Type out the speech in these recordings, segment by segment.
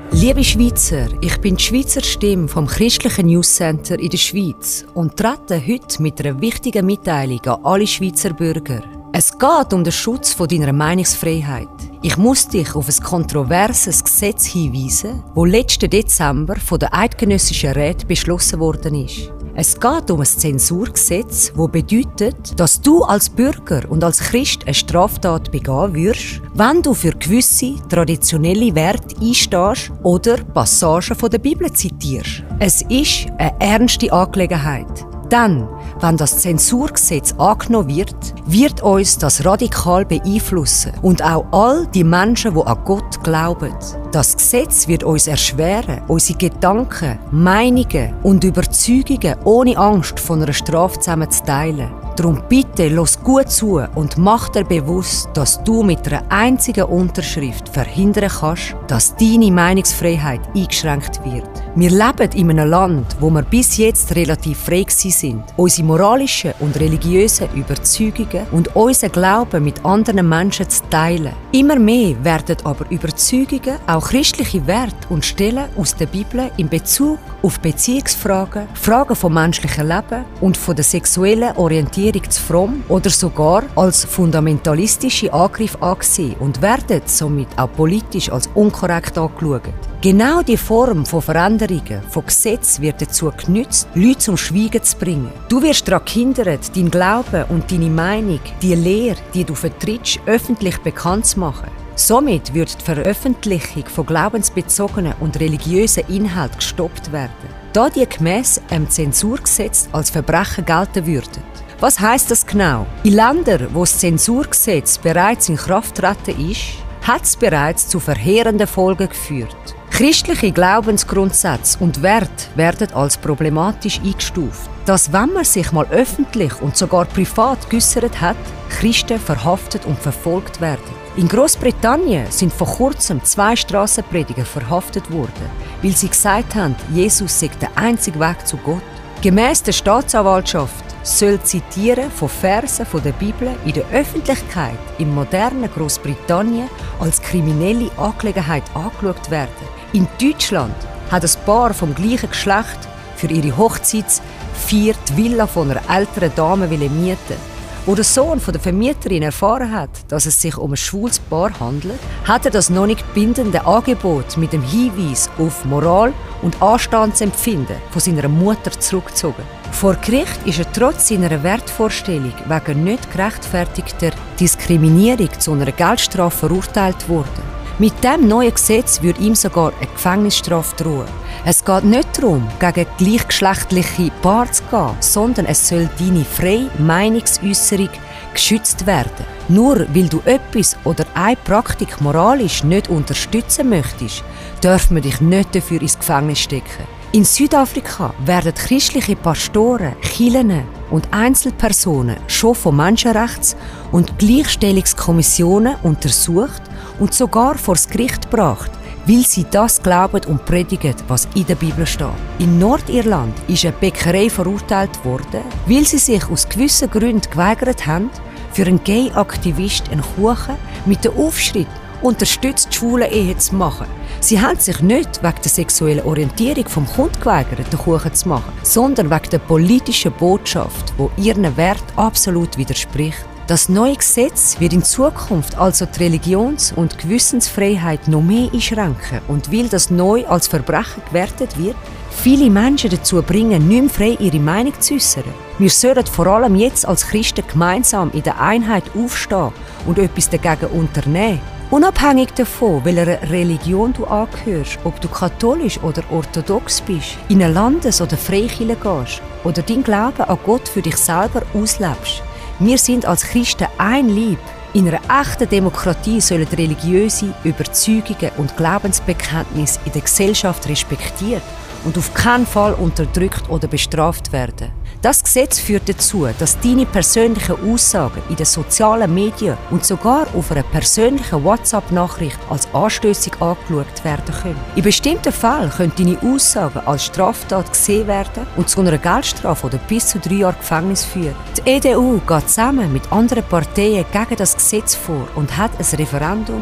Liebe Schweizer, ich bin die Schweizer Stimme vom Christlichen News Center in der Schweiz und trete heute mit einer wichtigen Mitteilung an alle Schweizer Bürger. Es geht um den Schutz von deiner Meinungsfreiheit. Ich muss dich auf ein kontroverses Gesetz hinweisen, das letzten Dezember von der Eidgenössischen Räte beschlossen worden ist. Es geht um ein Zensurgesetz, das bedeutet, dass du als Bürger und als Christ eine Straftat begehen wirst, wenn du für gewisse traditionelle Werte einstehst oder Passagen von der Bibel zitierst. Es ist eine ernste Angelegenheit. Denn, wenn das Zensurgesetz angenommen wird, wird uns das radikal beeinflussen und auch all die Menschen, die an Gott glauben. Das Gesetz wird uns erschweren, unsere Gedanken, Meinungen und Überzeugungen ohne Angst von einer Strafe zusammen zu teilen. Darum bitte, los gut zu und mach dir bewusst, dass du mit einer einzigen Unterschrift verhindern kannst, dass deine Meinungsfreiheit eingeschränkt wird. Wir leben in einem Land, wo wir bis jetzt relativ frei sind, unsere moralischen und religiösen Überzeugungen und unseren Glauben mit anderen Menschen zu teilen. Immer mehr werden aber Überzeugungen auch christliche Werte und Stellen aus der Bibel in Bezug auf Beziehungsfragen, Fragen vom menschlichen Leben und von der sexuellen Orientierung zu fromm oder sogar als fundamentalistische Angriff angesehen und werden somit auch politisch als unkorrekt angeschaut. Genau die Form von Veränderungen von Gesetzen wird dazu genutzt, Leute zum Schweigen zu bringen. Du wirst daran gehindert, deinen Glauben und deine Meinung, die Lehre, die du vertrittst, öffentlich bekannt zu machen. Somit wird die Veröffentlichung von glaubensbezogenen und religiösen Inhalten gestoppt werden, da die gemäss dem Zensurgesetz als Verbrechen gelten würden. Was heisst das genau? In Ländern, wo das Zensurgesetz bereits in Kraft getreten ist, hat es bereits zu verheerenden Folgen geführt. Christliche Glaubensgrundsätze und Werte werden als problematisch eingestuft. Dass, wenn man sich mal öffentlich und sogar privat geäussert hat, Christen verhaftet und verfolgt werden. In Großbritannien sind vor kurzem 2 Strassenprediger verhaftet worden, weil sie gesagt haben, Jesus sei der einzige Weg zu Gott. Gemäss der Staatsanwaltschaft soll Zitieren von Versen von der Bibel in der Öffentlichkeit im modernen Großbritannien als kriminelle Angelegenheit angeschaut werden. In Deutschland hat ein Paar vom gleichen Geschlecht für ihre Hochzeitsfeier die Villa von einer älteren Dame mieten. Wo der Sohn von der Vermieterin erfahren hat, dass es sich um ein schwules Paar handelt, hat er das noch nicht bindende Angebot mit dem Hinweis auf Moral und Anstandsempfinden von seiner Mutter zurückgezogen. Vor Gericht ist er trotz seiner Wertvorstellung wegen nicht gerechtfertigter Diskriminierung zu einer Geldstrafe verurteilt worden. Mit dem neuen Gesetz würde ihm sogar eine Gefängnisstrafe drohen. Es geht nicht darum, gegen gleichgeschlechtliche Paare zu gehen, sondern es soll deine freie Meinungsäusserung geschützt werden. Nur weil du etwas oder eine Praktik moralisch nicht unterstützen möchtest, darf man dich nicht dafür ins Gefängnis stecken. In Südafrika werden christliche Pastoren, Kirchen und Einzelpersonen schon von Menschenrechts- und Gleichstellungskommissionen untersucht und sogar vor das Gericht gebracht, weil sie das glauben und predigen, was in der Bibel steht. In Nordirland ist eine Bäckerei verurteilt worden, weil sie sich aus gewissen Gründen geweigert haben, für einen Gay-Aktivist einen Kuchen mit der Aufschrift «Unterstützt die schwule Ehe» zu machen. Sie haben sich nicht wegen der sexuellen Orientierung vom Kunden geweigert, den Kuchen zu machen, sondern wegen der politischen Botschaft, die ihren Wert absolut widerspricht. Das neue Gesetz wird in Zukunft also die Religions- und Gewissensfreiheit noch mehr einschränken und weil das neu als Verbrechen gewertet wird, viele Menschen dazu bringen, nicht mehr frei ihre Meinung zu äußern. Wir sollten vor allem jetzt als Christen gemeinsam in der Einheit aufstehen und etwas dagegen unternehmen. Unabhängig davon, welcher Religion du angehörst, ob du katholisch oder orthodox bist, in eine Landes- oder Freikirche gehst oder dein Glauben an Gott für dich selber auslebst. Wir sind als Christen ein Leib. In einer echten Demokratie sollen religiöse Überzeugungen und Glaubensbekenntnisse in der Gesellschaft respektiert und auf keinen Fall unterdrückt oder bestraft werden. Das Gesetz führt dazu, dass deine persönlichen Aussagen in den sozialen Medien und sogar auf einer persönlichen WhatsApp-Nachricht als anstössig angeschaut werden können. In bestimmten Fällen können deine Aussagen als Straftat gesehen werden und zu einer Geldstrafe oder bis zu 3 Jahren Gefängnis führen. Die EDU geht zusammen mit anderen Parteien gegen das Gesetz vor und hat ein Referendum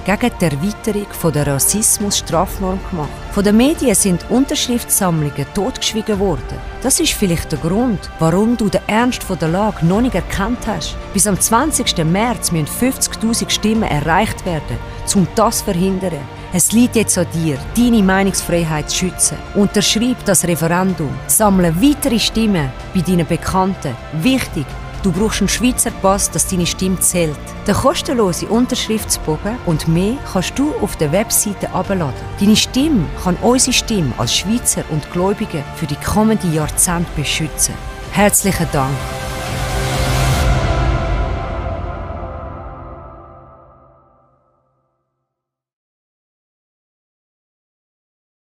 gegen die Erweiterung der Rassismus-Strafnorm gemacht. Von den Medien sind Unterschriftssammlungen totgeschwiegen worden. Das ist vielleicht der Grund, warum du den Ernst der Lage noch nicht erkannt hast. Bis am 20. März müssen 50'000 Stimmen erreicht werden, um das zu verhindern. Es liegt jetzt an dir, deine Meinungsfreiheit zu schützen. Unterschreib das Referendum. Sammle weitere Stimmen bei deinen Bekannten. Wichtig, du brauchst einen Schweizer Pass, dass deine Stimme zählt. Den kostenlosen Unterschriftsbogen und mehr kannst du auf der Webseite herunterladen. Deine Stimme kann unsere Stimme als Schweizer und Gläubige für die kommenden Jahrzehnte beschützen. Herzlichen Dank.